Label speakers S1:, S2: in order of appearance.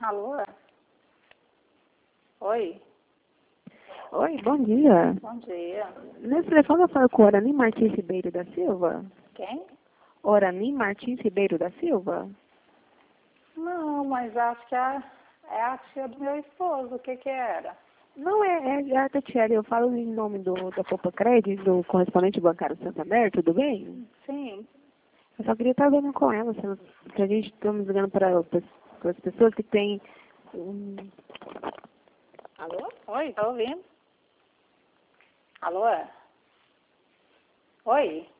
S1: Alô? Oi?
S2: Oi, bom dia.
S1: Bom dia.
S2: Nesse telefone eu falo com o Orani Martins Ribeiro da Silva?
S1: Quem?
S2: Orani Martins Ribeiro da Silva?
S1: Não, mas acho que é a tia do meu esposo. O que que era?
S2: Não, é a Tatiele. Eu falo em nome da Copa Crédito, do correspondente bancário Santander, tudo bem?
S1: Sim.
S2: Eu só queria estar vendo com ela, que a gente estamos ligando para as pessoas que têm... Alô?
S1: Oi, tá ouvindo? Alô? Oi?